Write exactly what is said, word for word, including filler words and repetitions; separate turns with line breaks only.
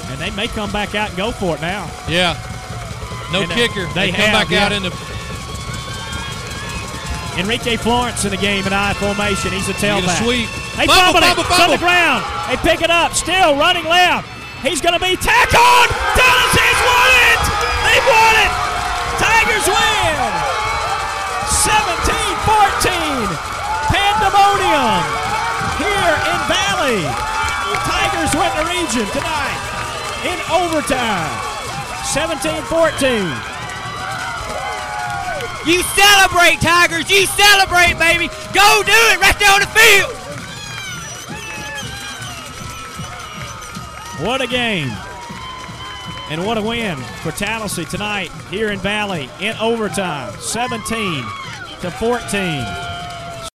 And they may come back out and go for it now.
Yeah. No
and, uh,
kicker.
They,
they come
have,
back
yeah.
out in the.
Enrique Florence in the game in I formation. He's a tailback.
Sweep.
They
Fumble,
fumbled it.
fumble,
It's on
fumble.
the ground. They pick it up. Still running left. He's going to be tackled. Dallas has won it. They've won it. Tigers win. seventeen fourteen. Pandemonium here in Valley. Tigers win the region tonight in overtime. seventeen fourteen.
You celebrate, Tigers. You celebrate, baby. Go do it right there on the field.
What a game. And what a win for Tallahassee tonight here in Valley in overtime. seventeen to fourteen.